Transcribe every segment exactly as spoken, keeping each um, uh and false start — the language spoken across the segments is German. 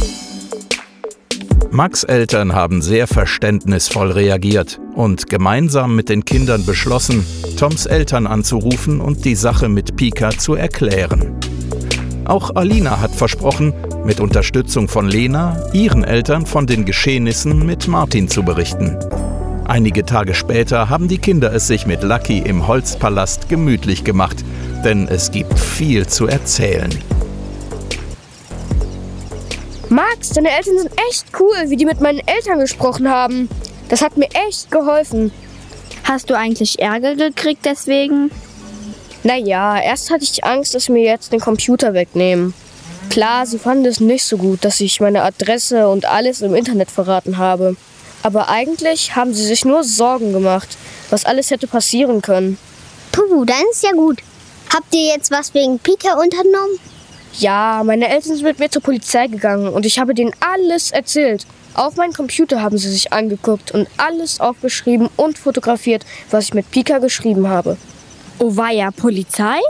Max' Eltern haben sehr verständnisvoll reagiert und gemeinsam mit den Kindern beschlossen, Toms Eltern anzurufen und die Sache mit Pika zu erklären. Auch Alina hat versprochen, mit Unterstützung von Lena, ihren Eltern von den Geschehnissen mit Martin zu berichten. Einige Tage später haben die Kinder es sich mit Lucky im Holzpalast gemütlich gemacht, denn es gibt viel zu erzählen. Max, deine Eltern sind echt cool, wie die mit meinen Eltern gesprochen haben. Das hat mir echt geholfen. Hast du eigentlich Ärger gekriegt deswegen? Naja, erst hatte ich Angst, dass sie mir jetzt den Computer wegnehmen. Klar, sie fanden es nicht so gut, dass ich meine Adresse und alles im Internet verraten habe. Aber eigentlich haben sie sich nur Sorgen gemacht, was alles hätte passieren können. Puh, dann ist ja gut. Habt ihr jetzt was wegen Pika unternommen? Ja, meine Eltern sind mit mir zur Polizei gegangen und ich habe denen alles erzählt. Auf meinen Computer haben sie sich angeguckt und alles aufgeschrieben und fotografiert, was ich mit Pika geschrieben habe. Oh, war ja Polizei?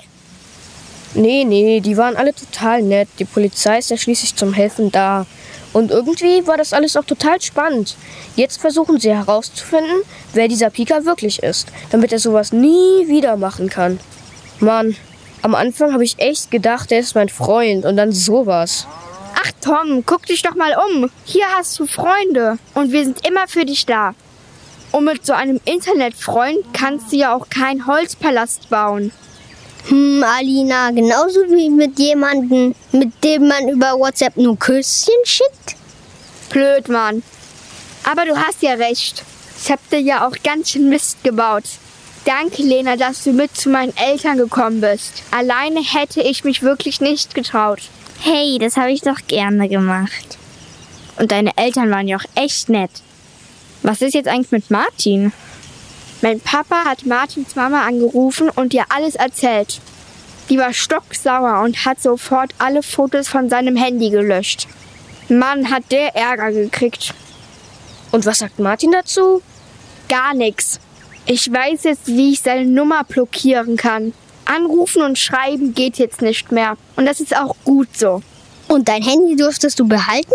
Nee, nee, die waren alle total nett. Die Polizei ist ja schließlich zum Helfen da. Und irgendwie war das alles auch total spannend. Jetzt versuchen sie herauszufinden, wer dieser Pika wirklich ist, damit er sowas nie wieder machen kann. Mann, am Anfang habe ich echt gedacht, er ist mein Freund und dann sowas. Ach Tom, guck dich doch mal um. Hier hast du Freunde und wir sind immer für dich da. Und mit so einem Internetfreund kannst du ja auch keinen Holzpalast bauen. Hm, Alina, genauso wie mit jemandem, mit dem man über WhatsApp nur Küsschen schickt? Blöd, Mann. Aber du hast ja recht. Ich hab dir ja auch ganz schön Mist gebaut. Danke, Lena, dass du mit zu meinen Eltern gekommen bist. Alleine hätte ich mich wirklich nicht getraut. Hey, das habe ich doch gerne gemacht. Und deine Eltern waren ja auch echt nett. Was ist jetzt eigentlich mit Martin? Mein Papa hat Martins Mama angerufen und ihr alles erzählt. Die war stocksauer und hat sofort alle Fotos von seinem Handy gelöscht. Mann, hat der Ärger gekriegt. Und was sagt Martin dazu? Gar nichts. Ich weiß jetzt, wie ich seine Nummer blockieren kann. Anrufen und schreiben geht jetzt nicht mehr. Und das ist auch gut so. Und dein Handy durftest du behalten?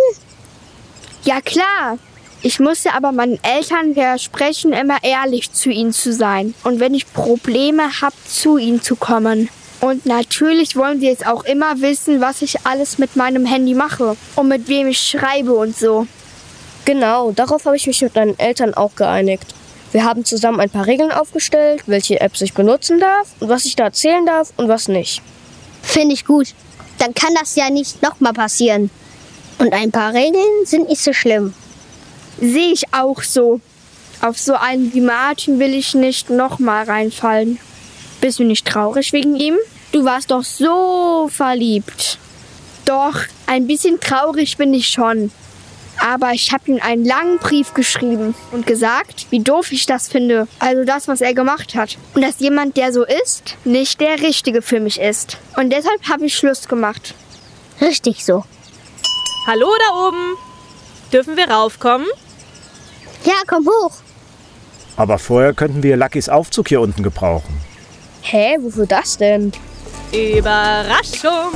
Ja klar. Ich musste aber meinen Eltern versprechen, immer ehrlich zu ihnen zu sein. Und wenn ich Probleme habe, zu ihnen zu kommen. Und natürlich wollen sie jetzt auch immer wissen, was ich alles mit meinem Handy mache. Und mit wem ich schreibe und so. Genau, darauf habe ich mich mit meinen Eltern auch geeinigt. Wir haben zusammen ein paar Regeln aufgestellt, welche Apps ich benutzen darf und was ich da erzählen darf und was nicht. Finde ich gut. Dann kann das ja nicht nochmal passieren. Und ein paar Regeln sind nicht so schlimm. Sehe ich auch so. Auf so einen wie Martin will ich nicht nochmal reinfallen. Bist du nicht traurig wegen ihm? Du warst doch so verliebt. Doch, ein bisschen traurig bin ich schon. Aber ich habe ihm einen langen Brief geschrieben und gesagt, wie doof ich das finde. Also das, was er gemacht hat. Und dass jemand, der so ist, nicht der Richtige für mich ist. Und deshalb habe ich Schluss gemacht. Richtig so. Hallo da oben. Dürfen wir raufkommen? Ja, komm hoch. Aber vorher könnten wir Luckys Aufzug hier unten gebrauchen. Hä, wofür das denn? Überraschung!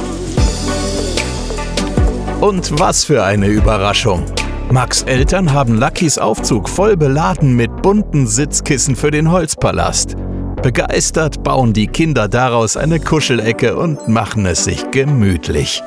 Und was für eine Überraschung! Max' Eltern haben Luckys Aufzug voll beladen mit bunten Sitzkissen für den Holzpalast. Begeistert bauen die Kinder daraus eine Kuschelecke und machen es sich gemütlich.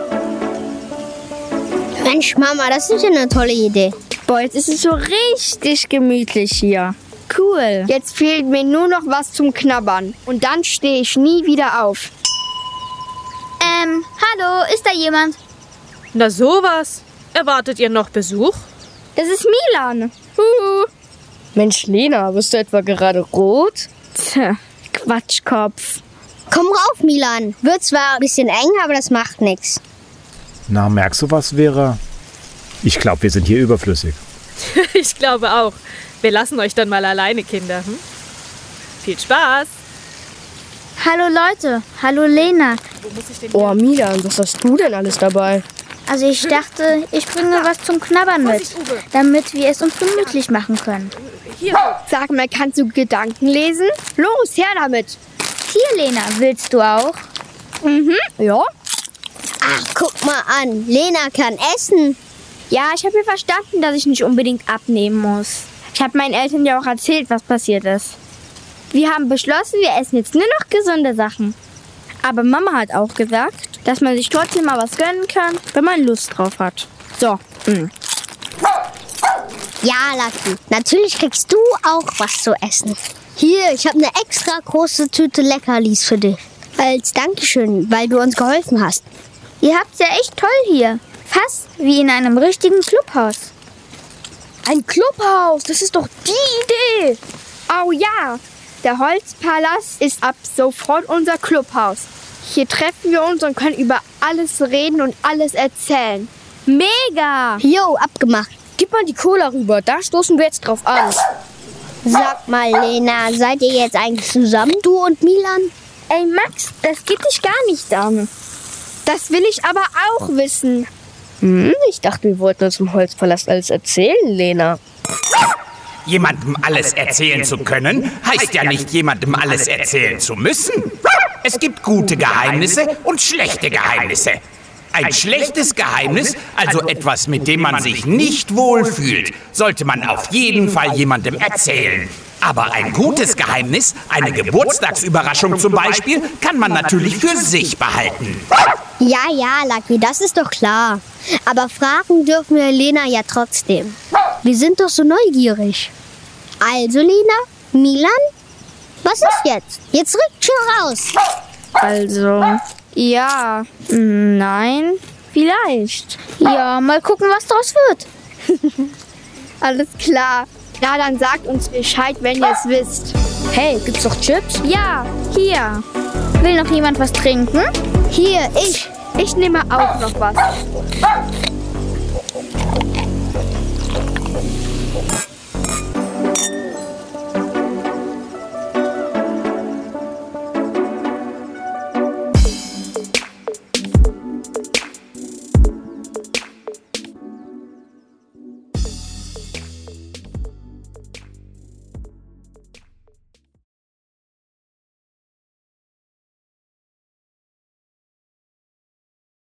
Mensch, Mama, das ist ja eine tolle Idee. Boah, jetzt ist es so richtig gemütlich hier. Cool. Jetzt fehlt mir nur noch was zum Knabbern. Und dann stehe ich nie wieder auf. Ähm, hallo, ist da jemand? Na sowas. Erwartet ihr noch Besuch? Das ist Milan. Huhu. Mensch, Lena, bist du etwa gerade rot? Tja, Quatschkopf. Komm rauf, Milan. Wird zwar ein bisschen eng, aber das macht nichts. Na, merkst du was, Vera? Ich glaube, wir sind hier überflüssig. Ich glaube auch. Wir lassen euch dann mal alleine, Kinder. Hm? Viel Spaß. Hallo Leute, hallo Lena. Wo muss ich denn Oh, Milan, was hast du denn alles dabei? Also ich dachte, ich bringe was zum Knabbern mit, damit wir es uns gemütlich machen können. Hier. Sag mal, kannst du Gedanken lesen? Los, her damit. Hier, Lena, willst du auch? Mhm. Ja? Ach, guck mal an. Lena kann essen. Ja, ich habe mir verstanden, dass ich nicht unbedingt abnehmen muss. Ich habe meinen Eltern ja auch erzählt, was passiert ist. Wir haben beschlossen, wir essen jetzt nur noch gesunde Sachen. Aber Mama hat auch gesagt, dass man sich trotzdem mal was gönnen kann, wenn man Lust drauf hat. So. Mh. Ja, Lucky. Natürlich kriegst du auch was zu essen. Hier, ich habe eine extra große Tüte Leckerlis für dich. Als Dankeschön, weil du uns geholfen hast. Ihr habt's ja echt toll hier. Fast wie in einem richtigen Clubhaus. Ein Clubhaus, das ist doch die Idee. Oh ja, der Holzpalast ist ab sofort unser Clubhaus. Hier treffen wir uns und können über alles reden und alles erzählen. Mega! Jo, abgemacht. Gib mal die Cola rüber, da stoßen wir jetzt drauf an. Sag mal, Lena, seid ihr jetzt eigentlich zusammen, du und Milan? Ey Max, das geht dich gar nicht an. Das will ich aber auch wissen. Hm, ich dachte, wir wollten uns im Holzpalast alles erzählen, Lena. Jemandem alles erzählen zu können, heißt ja nicht, jemandem alles erzählen zu müssen. Es gibt gute Geheimnisse und schlechte Geheimnisse. Ein schlechtes Geheimnis, also etwas, mit dem man sich nicht wohlfühlt, sollte man auf jeden Fall jemandem erzählen. Aber ein gutes Geheimnis, eine Geburtstagsüberraschung zum Beispiel, kann man natürlich für sich behalten. Ja, ja, Lucky, das ist doch klar. Aber fragen dürfen wir Lena ja trotzdem. Wir sind doch so neugierig. Also, Lena, Milan, was ist jetzt? Jetzt rückt schon raus. Also, ja, nein, vielleicht. Ja, mal gucken, was draus wird. Alles klar. Na, dann sagt uns Bescheid, wenn ihr es wisst. Hey, gibt's doch Chips? Ja, hier. Will noch jemand was trinken? Hier, ich. Ich nehme auch noch was.